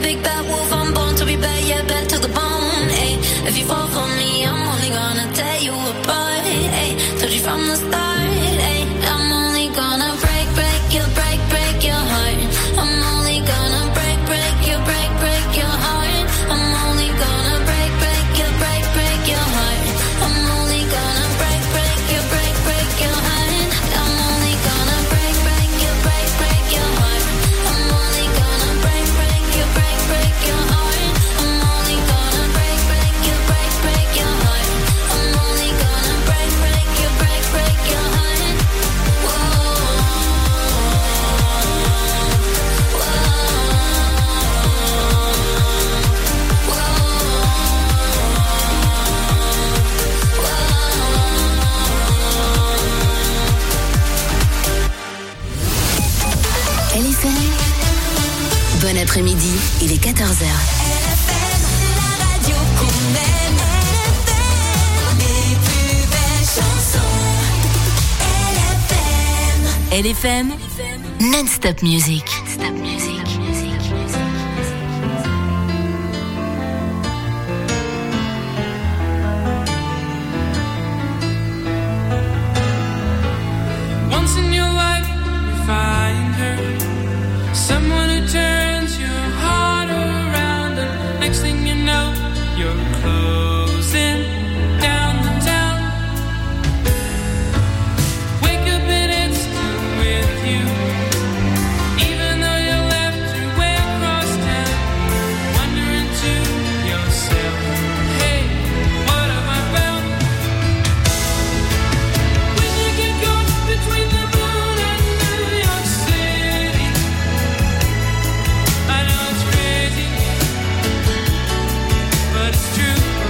big bad wolf, I'm born to be bad, yeah, bad to the bone, ayy. If you fall for me, I'm only gonna tear you apart, ayy. Told you from the start, ayy. I'm only gonna break your heart. I'm only gonna break your heart. I'm only gonna break your heart. I'm only gonna break your heart. I'm only gonna break your heart. I'm only gonna break your heart. I'm only gonna break your heart. I'm only gonna break your heart. Whoa. LFM. Bon après-midi, il est 14h. LFM, la radio qu'on aime. Les plus belles chansons. LFM, non-stop music. Once in your life, you find her, someone who turns your heart around, and next thing you know, you're closing down the town. Wake up and it's still with you, even though you left your way across town. Wondering to yourself, hey, what have I found? When you get caught between the moon and New York City, I know it's crazy, but it's true.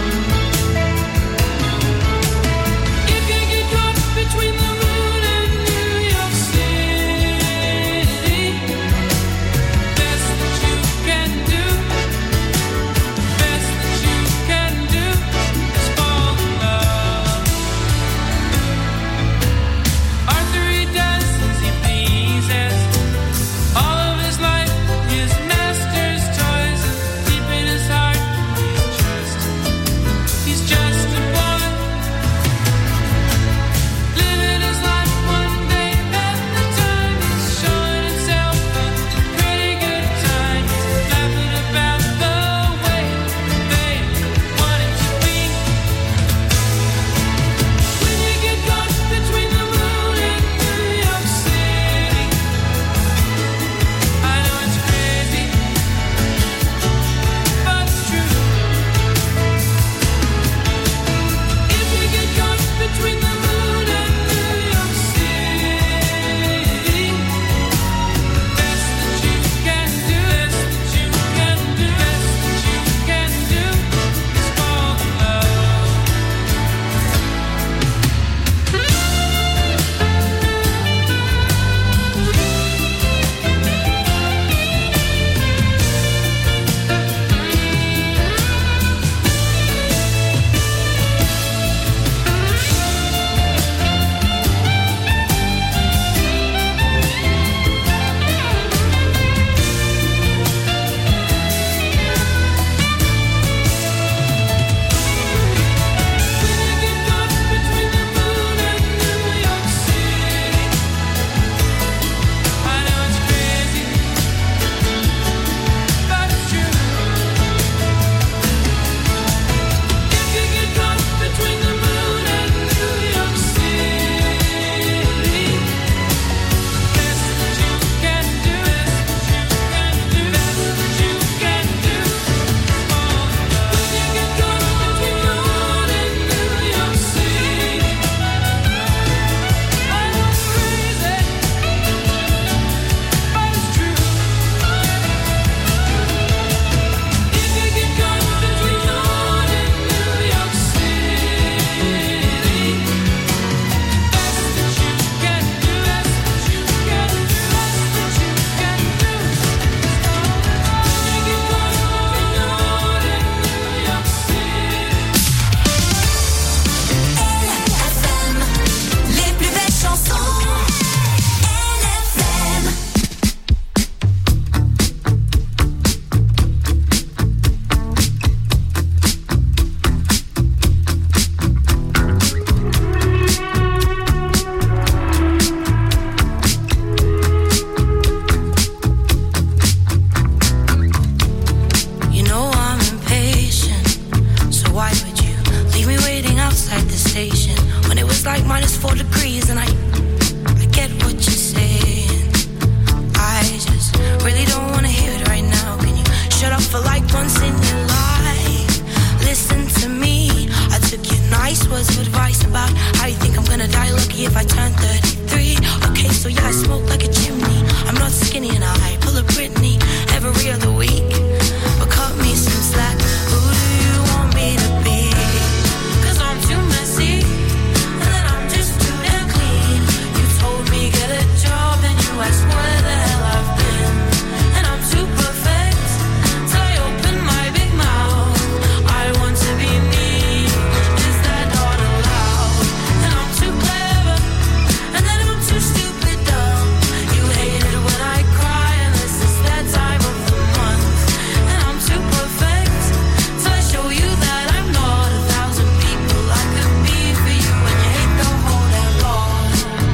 conversation when it was like -4 degrees, and I get what you're saying. I just really don't want to hear it right now. Can you shut up for like once in your life? Listen to me. I took your nice words of advice about how you think I'm gonna die lucky if I turn 33. Okay, so yeah, I smoke like a chimney. I'm not skinny and I pull a Britney every other week. But cut me some slack. Who do you want me to be? 'Cause I'm too messy, and then I'm just too damn clean. You told me get a job, then you asked where the hell I've been. And I'm too perfect till I open my big mouth. I want to be me. Is that not allowed? And I'm too clever, and then I'm too stupid dumb. You hate it when I cry, and this is that time of the month. And I'm too perfect till I show you that I'm not 1,000 people I could be for you. And you hate the whole damn lot.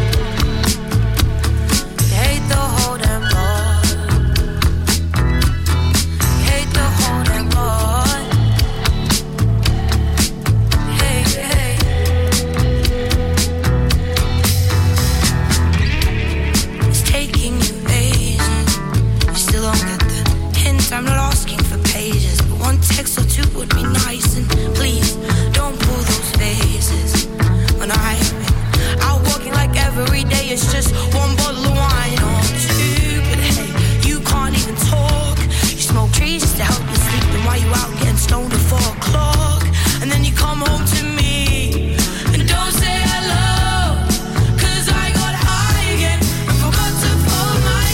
You hate the whole damn lot. You hate the whole damn lot. Hey, hey. It's taking you ages. You still don't get the hint. I'm not asking for pages, but one text or two would be nice. And please don't pull those faces when I've been out walking like every day. It's just one bottle of wine or two. But hey, you can't even talk. You smoke trees just to help you sleep. Then why you out getting stoned at 4 o'clock? And then you come home to me and don't say hello. 'Cause I got high again and forgot to fold my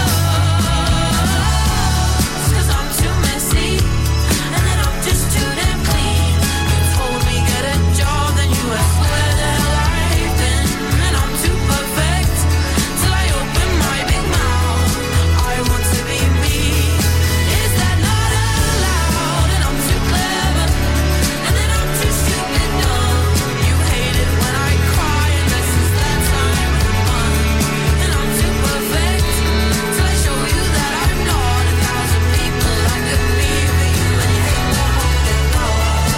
clothes. 'Cause I'm too messy, and then I'm just too damn clean. You told me get a job, then you asked where the hell I've been. And I'm too perfect till I open my big mouth. I want to be me. Is that not allowed? And I'm too clever, and then I'm too stupid dumb. You hate it when I cry, and this is that time of the month. And I'm too perfect till I show you that I'm not 1,000 people I could be for you. And you hate the whole damn lot.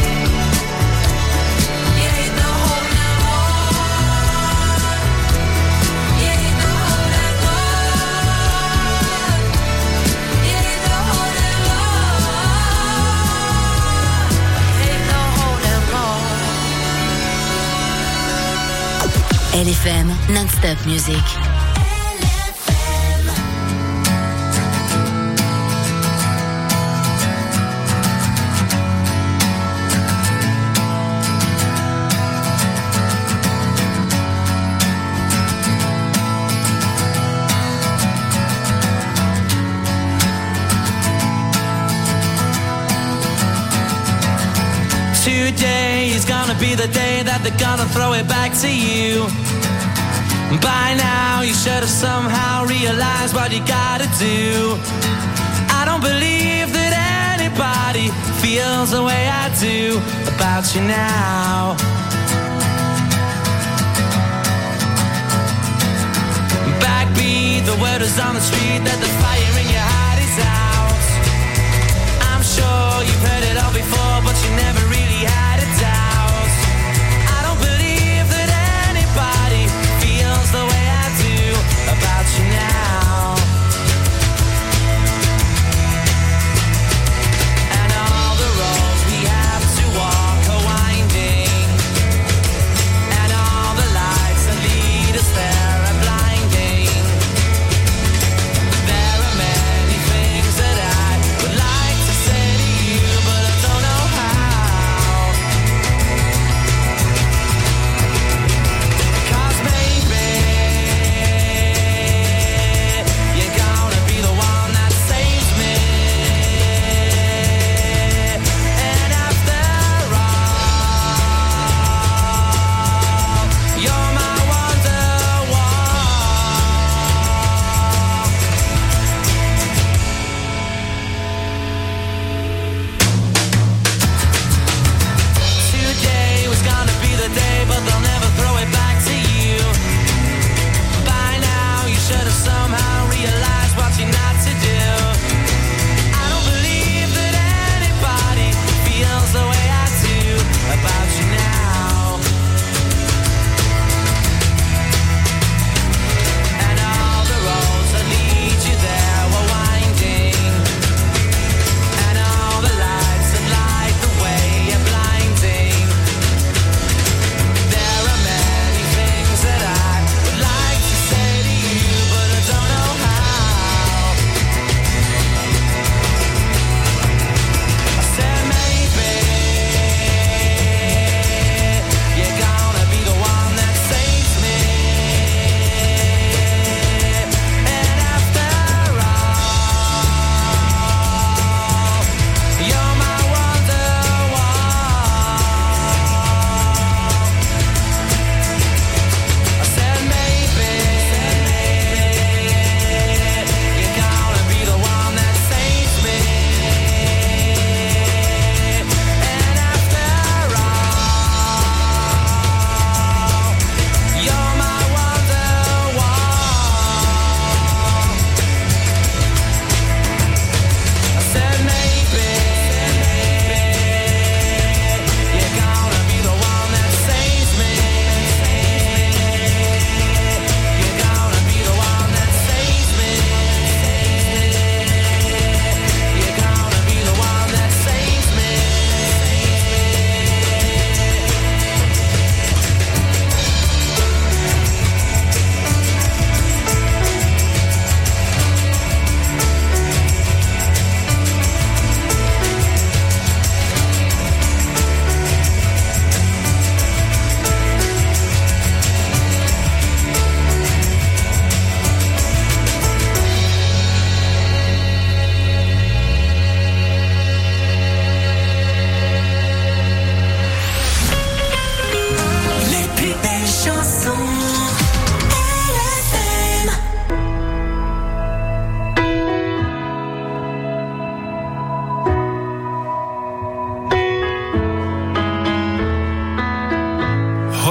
You hate the whole damn lot. You hate the whole damn lot. You hate the whole damn lot. You hate the whole damn lot. LFM Non-Stop Music. Today is gonna be the day that they're gonna throw it back to you. By now you should have somehow realized what you gotta do. I don't believe that anybody feels the way I do about you now. Backbeat, the word is on the street that the fire in your heart is out. I'm sure you've heard it all before, but you never really had a doubt. I don't believe that anybody feels the way I do about you now. And all the roads we have to walk are winding, and all the lights that lead us there are blinding. There are many things that I would like to say to you, but I don't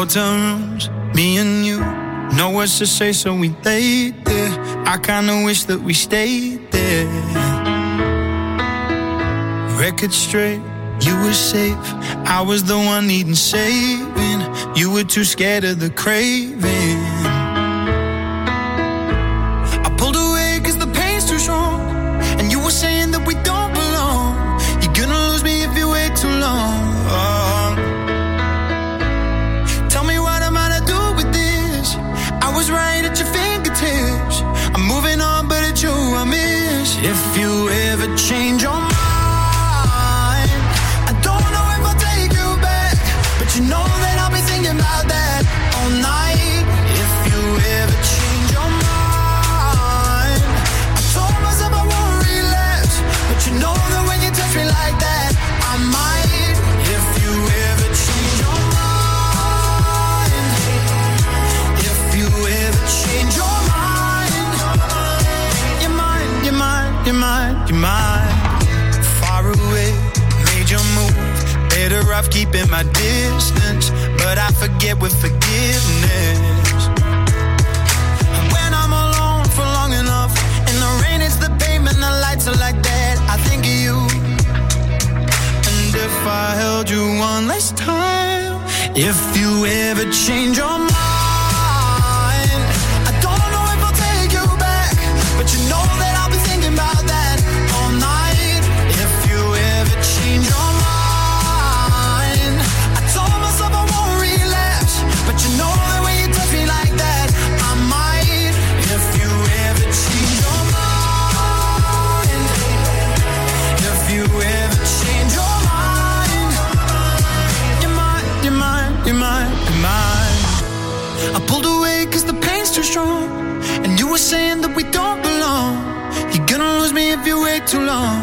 hotel rooms, me and you. Know what to say, so we laid there. I kinda wish that we stayed there. Record straight, you were safe. I was the one needing saving. You were too scared of the craving. I pulled away cause the pain's too strong. And you were saying that we don't belong. You're gonna lose me if you wait too long. Tell me what am I to do with this? I was right at your fingertips. I'm moving on, but it's you I miss. If you ever change your mind, I don't know if I'll take you back, but you know that I'll be thinking about that all night. If you ever change your mind, I told myself I won't relapse, but you know that when you touch me like that, I might. If you ever change your mind, if you ever change your mind, you're mine, you're mine, you're mine, you're mine. Far away, made your move. Better off keeping my distance, but I forget with forgiveness. And when I'm alone for long enough, in the rain it's the pavement, the lights are like that, I think of you. And if I held you one last time, if you ever change your mind, I don't know if I'll take you back, but you know that I'll be thinking about that all night. If you ever change your mind, I told myself I won't relapse, but you know that when you touch me like that, I might. If you ever change your mind, if you ever change your mind, you're mine, you're mine, you're mine, you're mine. I pulled away cause the pain's too strong, and you were saying that we don't belong. You're gonna lose me if you wait too long.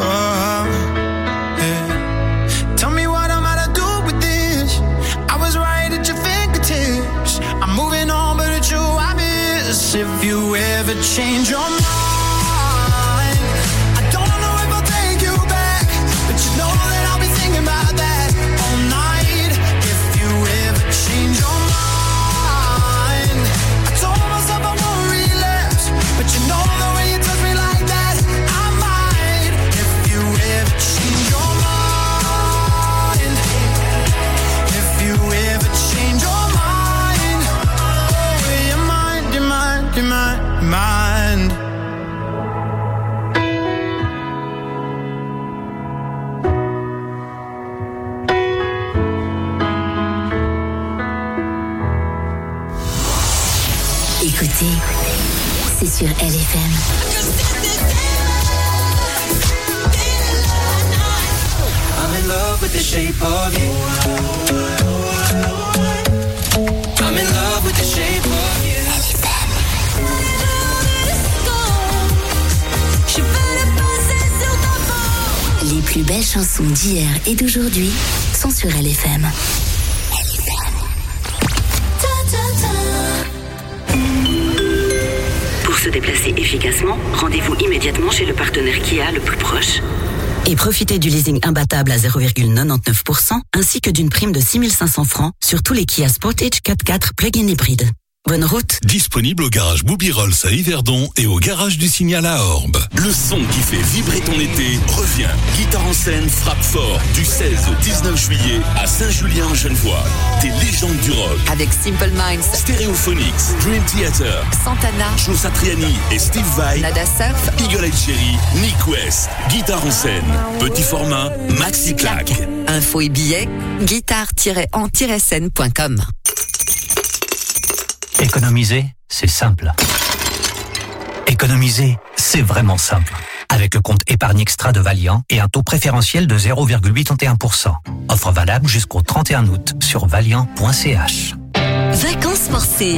Yeah. Tell me what am I to do with this? I was right at your fingertips. I'm moving on, but it's you I miss. If you ever change your mind, I don't know if I'll take you back, but you know that I'll be thinking about that all night. If you ever change your mind, I told myself I won't relapse, but you know that when you touch me like that, I might. If you ever change your mind, if you ever change your mind, oh, you're mine, you're mine, you're mine, you're mine. Écoutez, c'est sur LFM. I'm in love with the shape of you. I'm in love with the shape of you. Les plus belles chansons d'hier et d'aujourd'hui sont sur LFM. Pour se déplacer efficacement, rendez-vous immédiatement chez le partenaire Kia le plus proche. Et profitez du leasing imbattable à 0,99%, ainsi que d'une prime de 6 500 francs sur tous les Kia Sportage 4x4 plug-in hybride. Bonne route. Disponible au garage Bobby Rolls à Yverdon et au garage du Signal à Orbe. Le son qui fait vibrer ton été revient. Guitare en scène frappe fort du 16 au 19 juillet à Saint-Julien-en-Genevois. Des légendes du rock. Avec Simple Minds, Stereophonics, Dream Theater, Santana, Joe Satriani et Steve Vai, Nada Surf, Eagle Eye Cherry, Nick West. Guitare en scène, petit format, maxi claque. Info et billets, guitare-en-scène.com. Économiser, c'est simple. Économiser, c'est vraiment simple. Avec le compte épargne extra de Valiant et un taux préférentiel de 0,81%. Offre valable jusqu'au 31 août sur valiant.ch. Vacances forcées.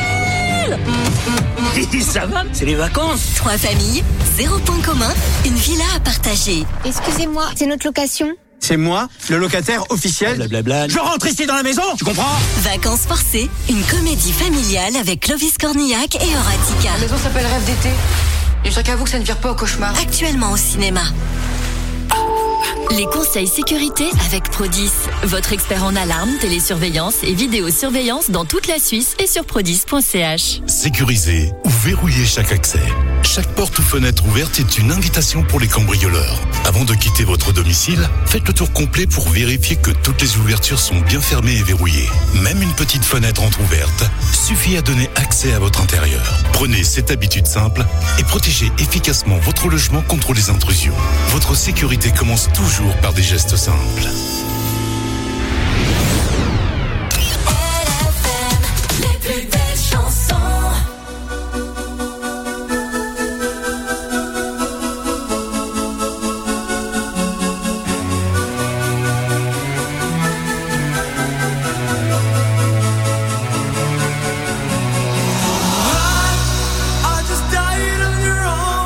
Ça va, c'est les vacances. 3 familles, 0 point commun, une villa à partager. Excusez-moi, c'est notre location ? C'est moi, le locataire officiel. Blablabla. Je rentre ici dans la maison, tu comprends ? Vacances forcées, une comédie familiale avec Clovis Cornillac et Horatica. La maison s'appelle Rêve d'été. Et je qu'à vous que ça ne vire pas au cauchemar. Actuellement au cinéma. Les conseils sécurité avec Prodis, votre expert en alarme, télésurveillance et vidéosurveillance dans toute la Suisse et sur prodis.ch. Sécuriser ou verrouiller chaque accès. Chaque porte ou fenêtre ouverte est une invitation pour les cambrioleurs. Avant de quitter votre domicile, faites le tour complet pour vérifier que toutes les ouvertures sont bien fermées et verrouillées. Même une petite fenêtre entrouverte suffit à donner accès à votre intérieur. Prenez cette habitude simple et protégez efficacement votre logement contre les intrusions. Votre sécurité commence toujours par des gestes simples. Les plus belles chansons.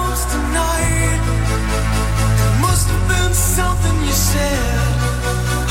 Something you said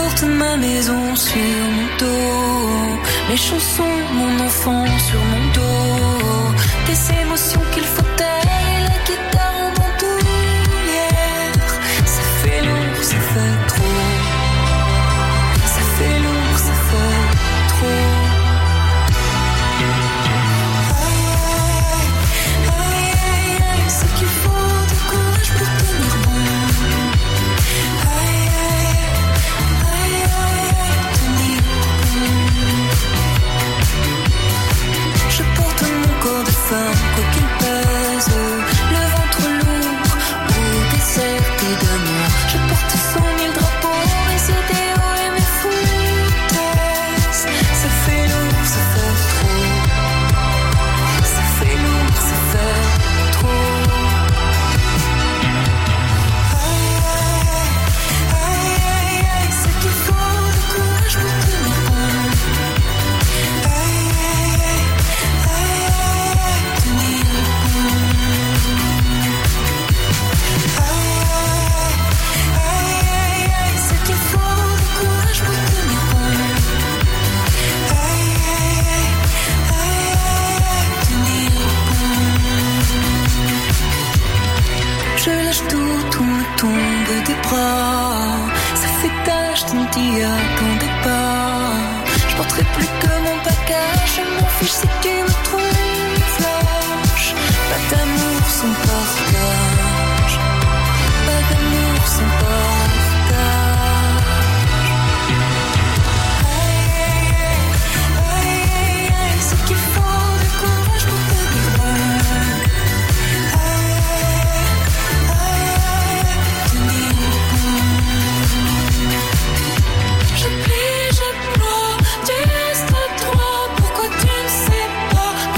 porte ma maison sur mon dos, mes chansons, mon enfant sur mon dos, des émotions qu'il faut taire et la guitare en bandoulière. Ça fait lourd, ça fait trop. Ça fait lourd, ça fait trop. C'est qu'il faut du courage pour tenir bon. Tenir bon. Je porte mon corps de femme, quoi qu'il pèse, le ventre lourd, au déserté d'amour. Je porte 100 000 drapeaux, mes idéaux et mes foutaises. Ça fait lourd, ça fait trop. Ça fait lourd, ça fait trop. C'est qu'il faut du courage pour tenir bon. Tenir bon. C'est qu'il faut du courage pour tenir bon. Tenir bon. Je lâche tout me tombe des bras. Ça fait tâche, tu ne t'y attendais pas. Je porterai plus que mon bagage. Je m'en fiche si tu me trouves lâche. Pas d'amour sans partage. Pas d'amour sans partage. C'est qu'il faut du courage pour tenir bon. Je plie, je ploie, tu restes droit. Pourquoi tu ne sais pas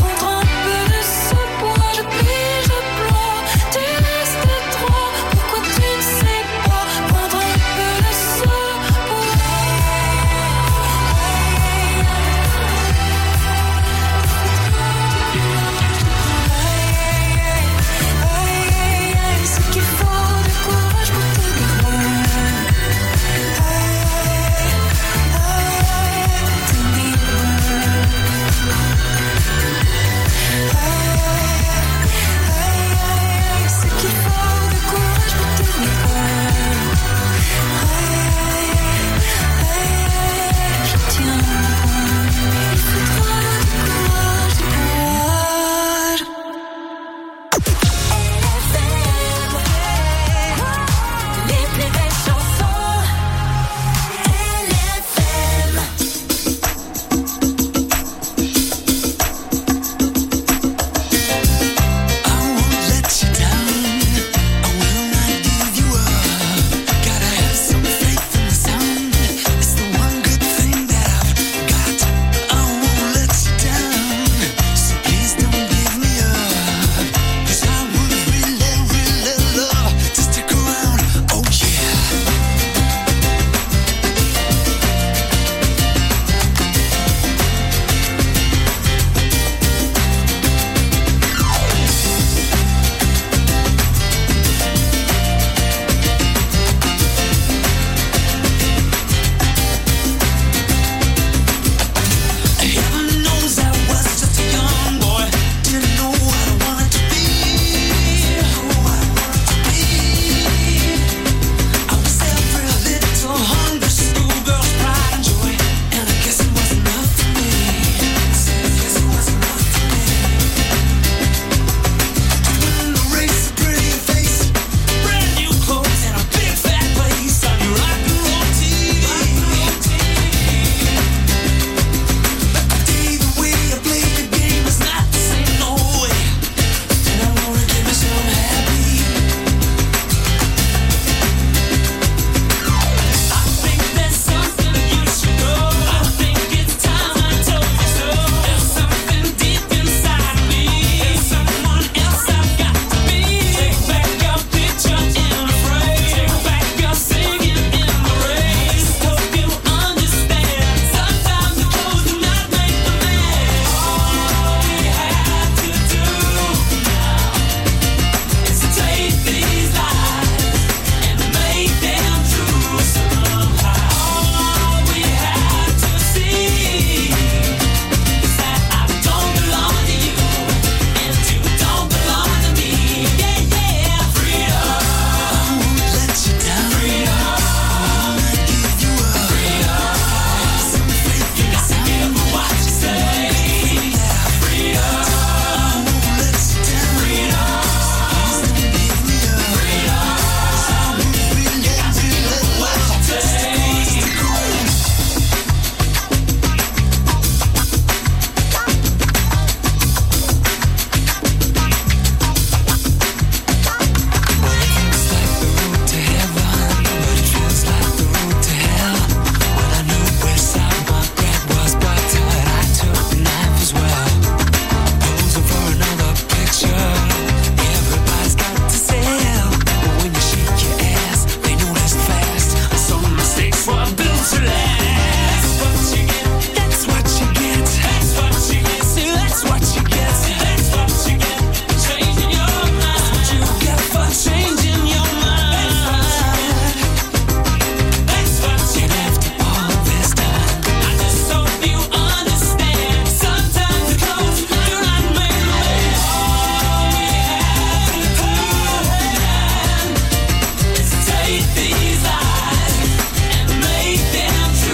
Take these eyes and make them true.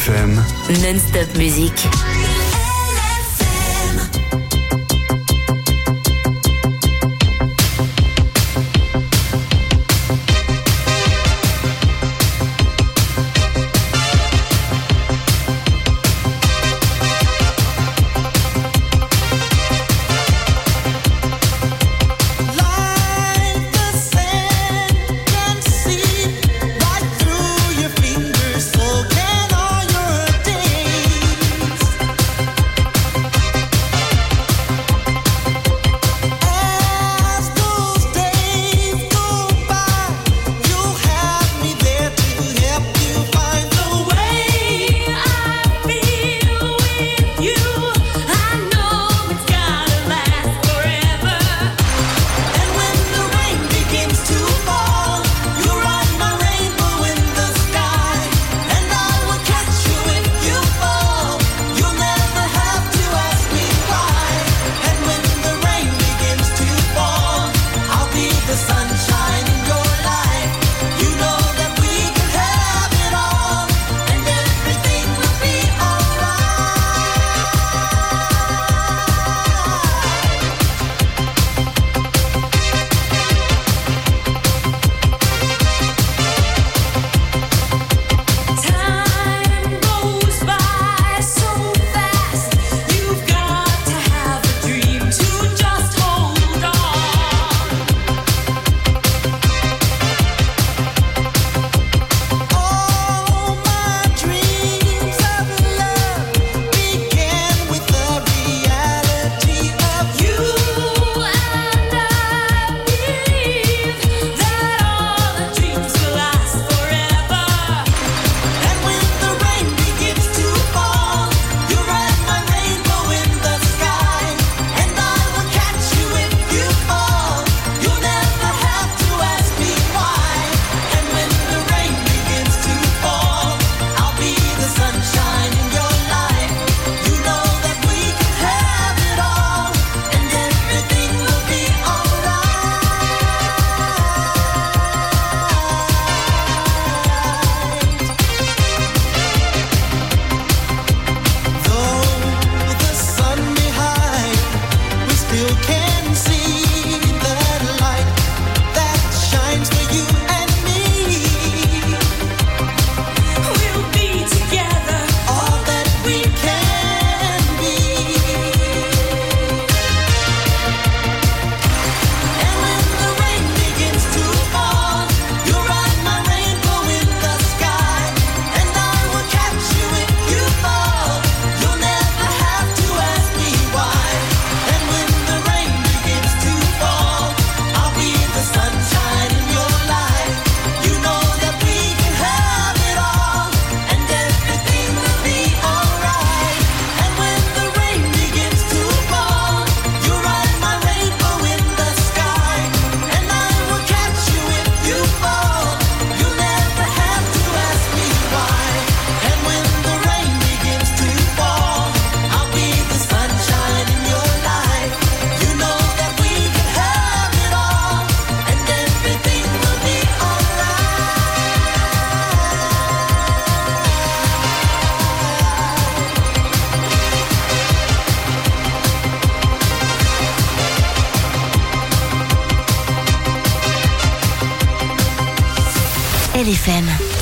LFM. Non-stop musique. LFM.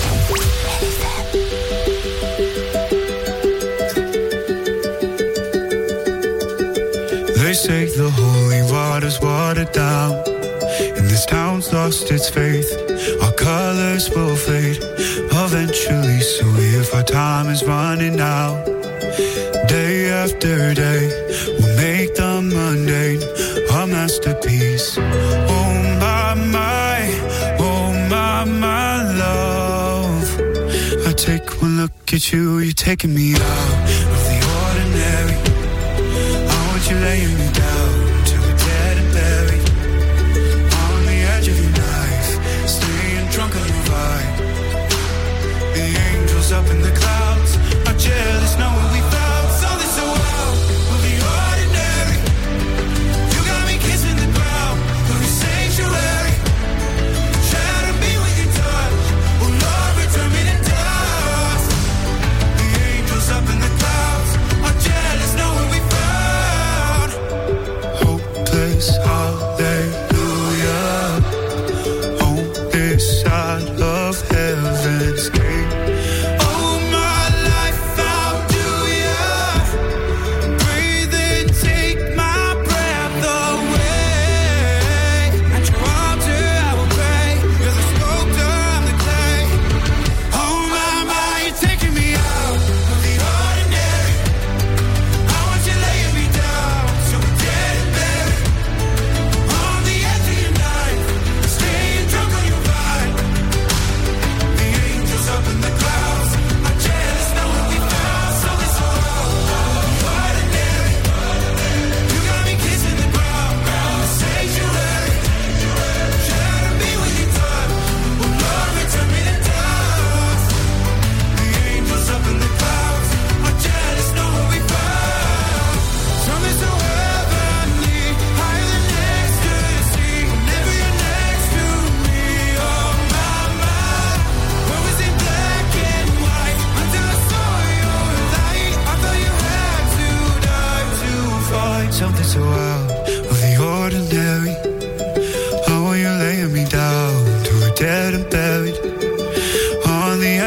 They say the holy water's watered down, and this town's lost its faith. Our colors will fade eventually, so if our time is running out, day after day, we'll make the mundane a masterpiece. Oh my love, I take one look at you, you're taking me out of the ordinary. I want you laying me down till we're dead and buried, on the edge of your knife, staying drunk on your vibe. The angels up in the clouds are jealous knowing we found something so wild of the ordinary. You got me kissing the ground of your sanctuary. Shatter me with your touch, oh Lord, return me to dust. The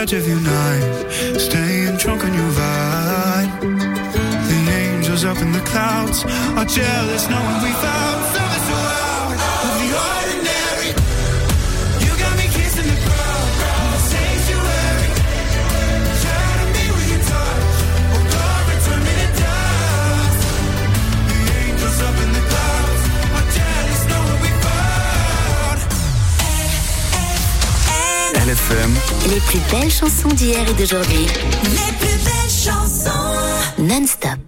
touch of your knife, staying drunk on your vibe. The angels up in the clouds are jealous knowing we found something so out of the ordinary. You got me kissing the ground in the sanctuary. Shadow me with your touch, oh glory, turn me to dust. The angels up in the clouds are jealous knowing we found. LFM. Les plus belles chansons d'hier et d'aujourd'hui. Les plus belles chansons. Non-stop.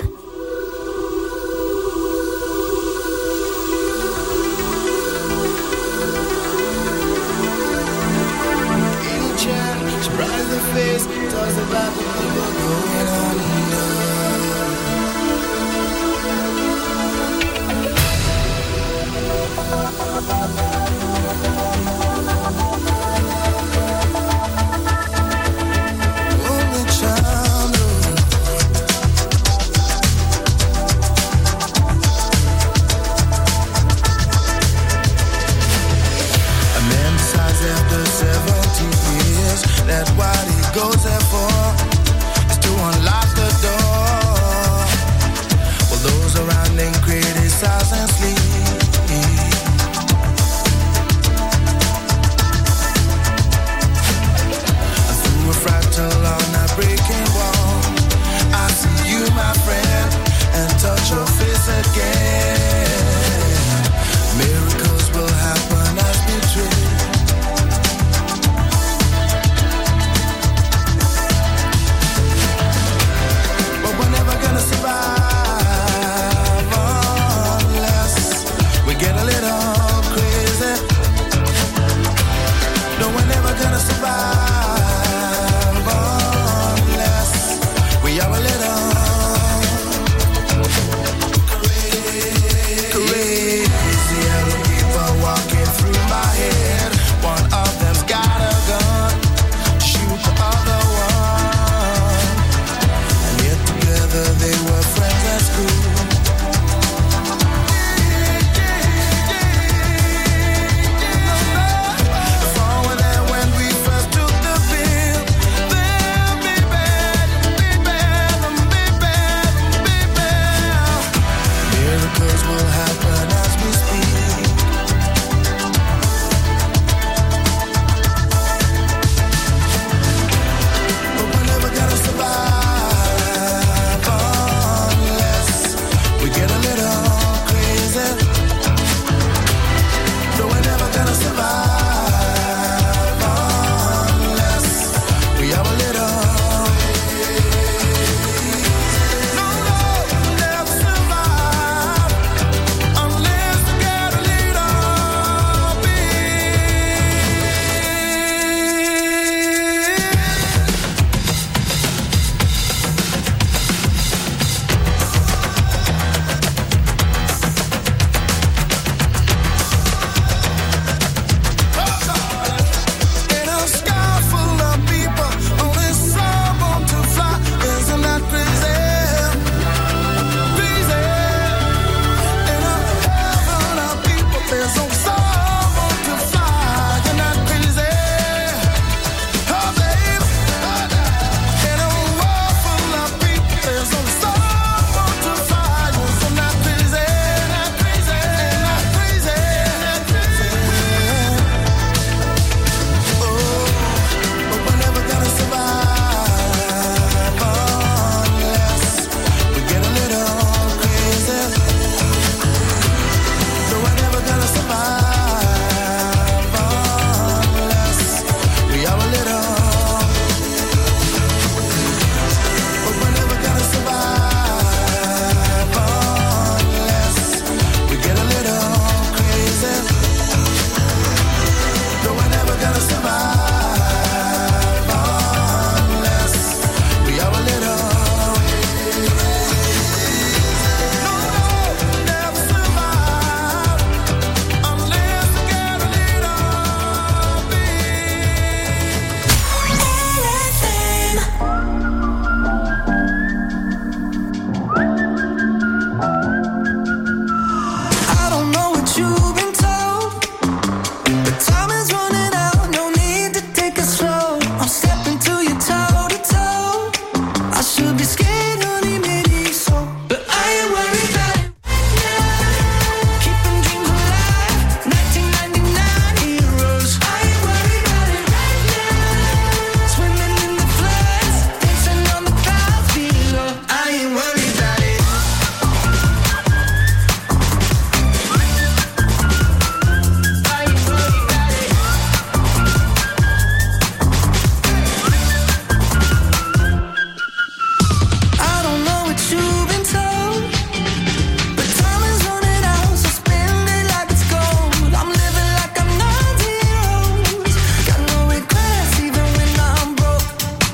Surprise the face, talks about the people going on. That's what he goes there for, is to unlock the door.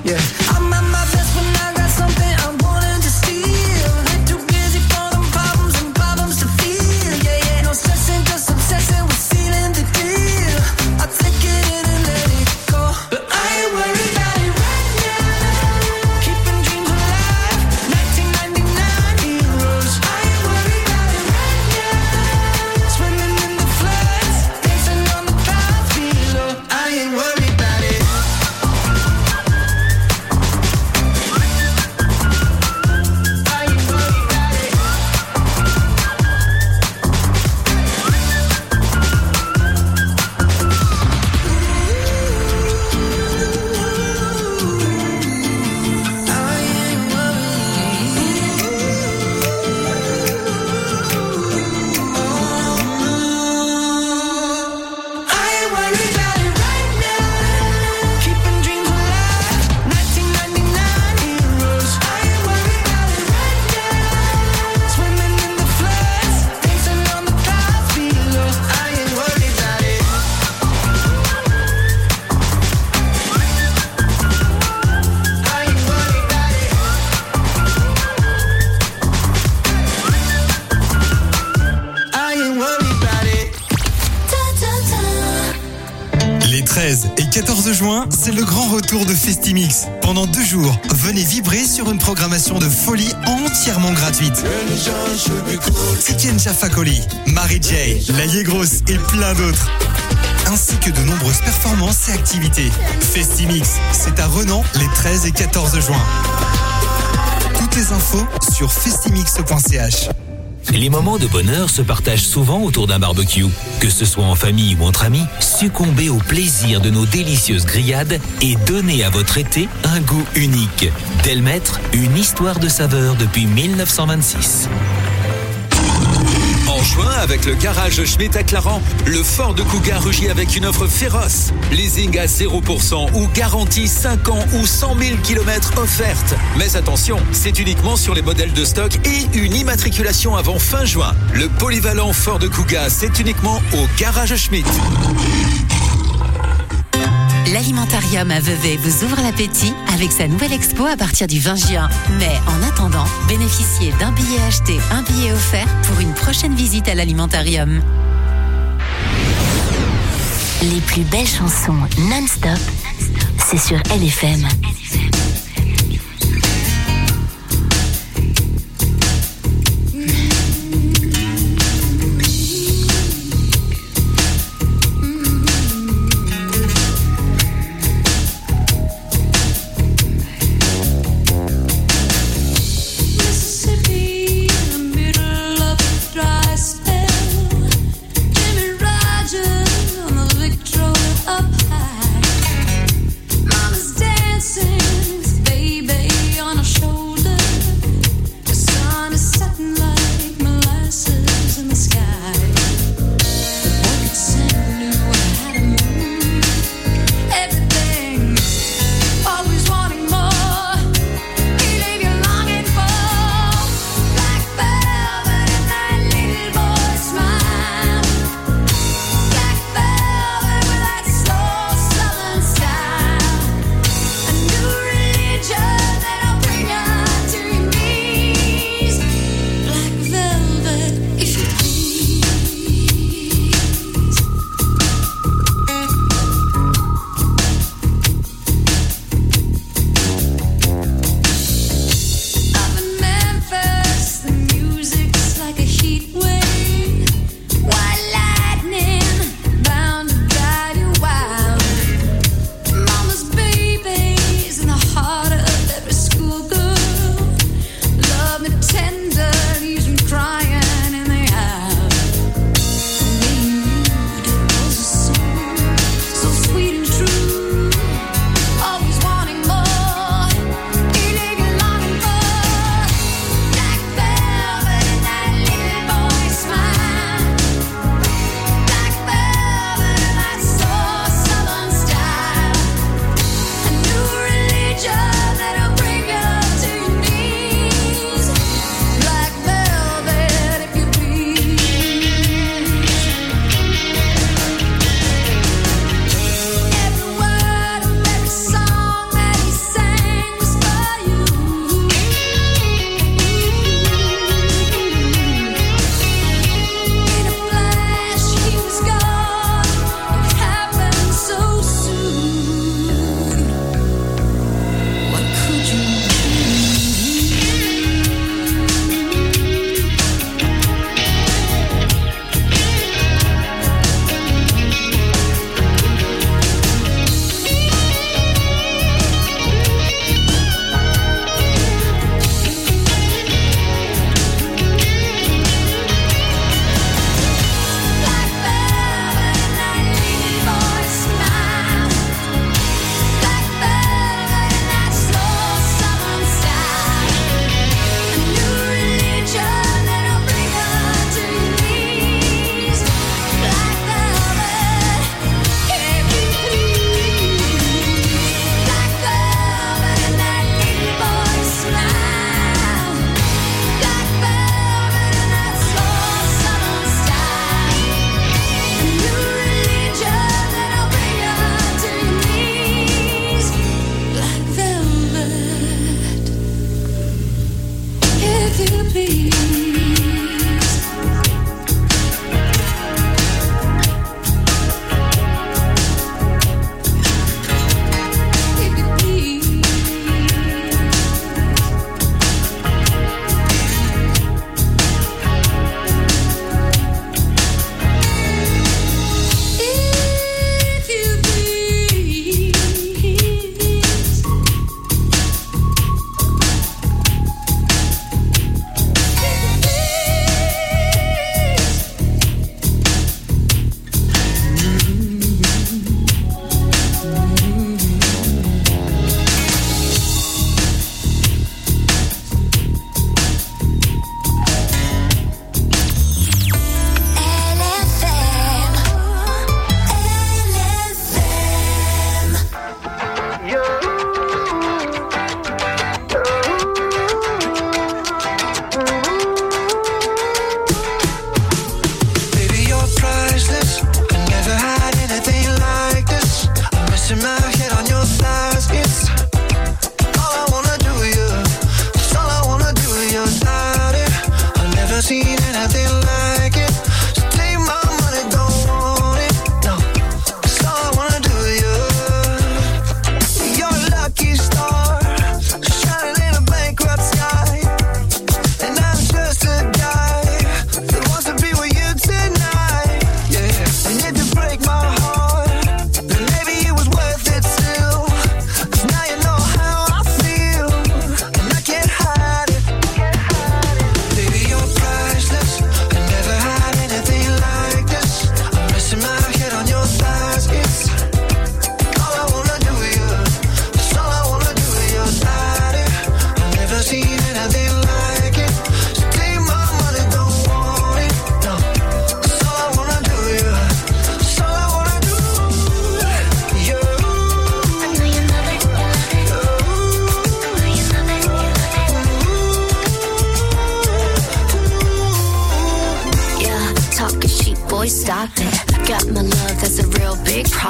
Yeah, I'm at my best when I got something I'm wanting to steal. Ain't too busy for them problems and problems to feel. Yeah, yeah, no stressing, just obsessing with sealing the deal. I'll take it in and let it go, but I ain't worried about it right now. Keeping dreams alive, 1999 heroes. I ain't worried about it right now. Swimming in the floods, dancing on the clouds below. I ain't worried about it. Les 13 et 14 juin, c'est le grand retour de Festimix. Pendant 2 jours, venez vibrer sur une programmation de folie entièrement gratuite. Etienne Jaffa-Coli, Mary J, La Grosse et plein d'autres. Ainsi que de nombreuses performances et activités. Festimix, c'est à Renan les 13 et 14 juin. Toutes les infos sur festimix.ch. Les moments de bonheur se partagent souvent autour d'un barbecue. Que ce soit en famille ou entre amis, succombez au plaisir de nos délicieuses grillades et donnez à votre été un goût unique. Delmaitre, une histoire de saveur depuis 1926. En juin, avec le garage Schmitt à Claren, le Ford Kuga rugit avec une offre féroce. Leasing à 0% ou garantie 5 ans ou 100 000 km offerte. Mais attention, c'est uniquement sur les modèles de stock et une immatriculation avant fin juin. Le polyvalent Ford Kuga, c'est uniquement au garage Schmitt. L'Alimentarium à Vevey vous ouvre l'appétit avec sa nouvelle expo à partir du 20 juin. Mais en attendant, bénéficiez d'un billet acheté, un billet offert pour une prochaine visite à l'Alimentarium. Les plus belles chansons non-stop, c'est sur LFM. Dancing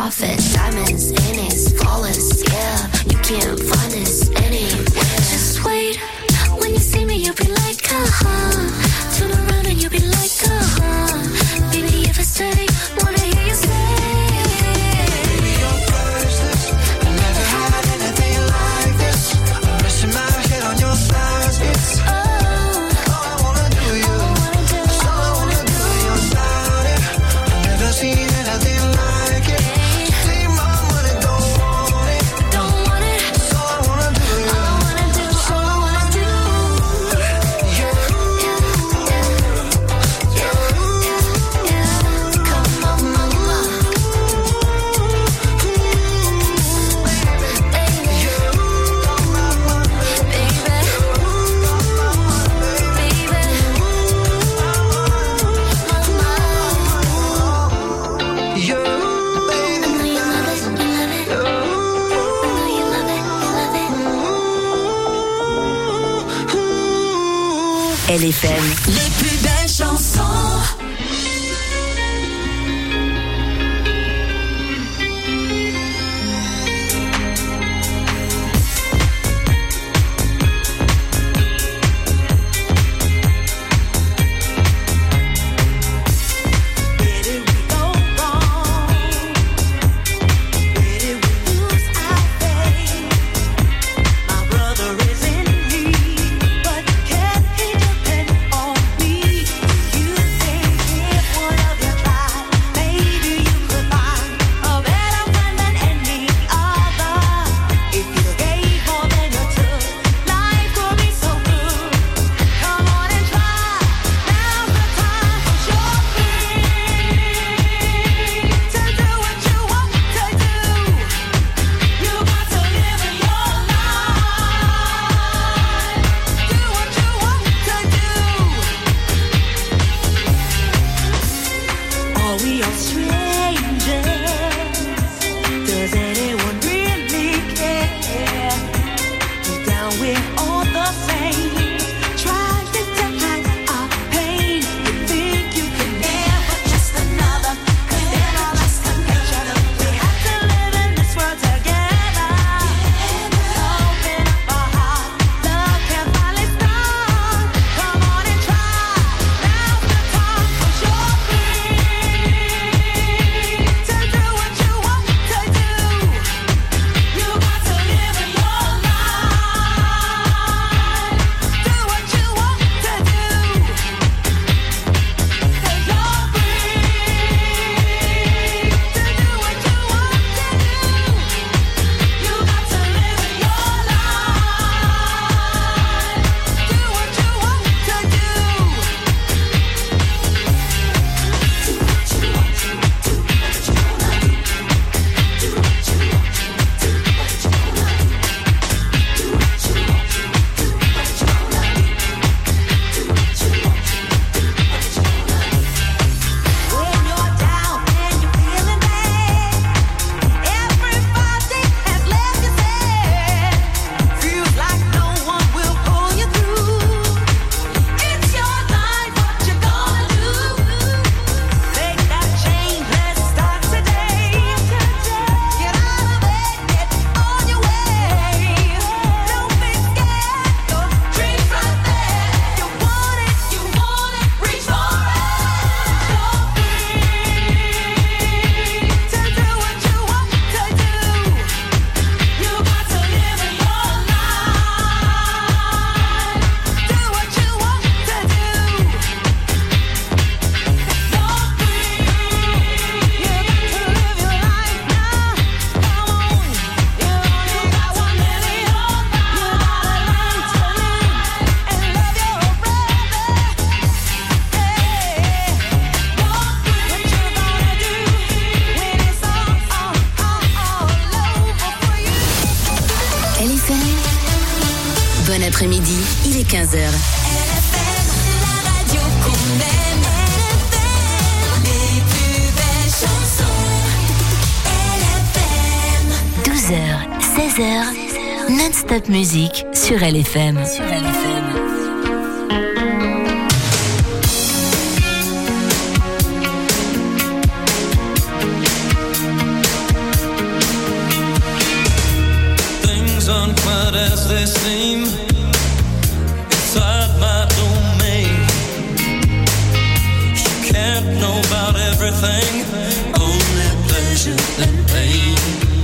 off it. Diamonds in it, flawless, yeah. You can't find this anywhere. Just wait, when you see me, you'll be like, turn around and you'll be like, baby, if I stay, wanna hear you say. Baby, you're priceless. I never had anything like this. I'm resting my head on your thighs. It's all I wanna do you. It's all I wanna do your body. I've never seen anything like it. Take my money, don't want it. Don't want it. It's all I wanna do you. All I wanna do, all I wanna do. Come on, mama. LFM. Les plus belles chansons. Bon après-midi, il est 15h. La radio qu'on aime. Les plus belles chansons. LFM. 12h, 16h, non-stop musique sur LFM. things aren't quite as they seem inside my domain. You can't know about everything, only pleasure and pain.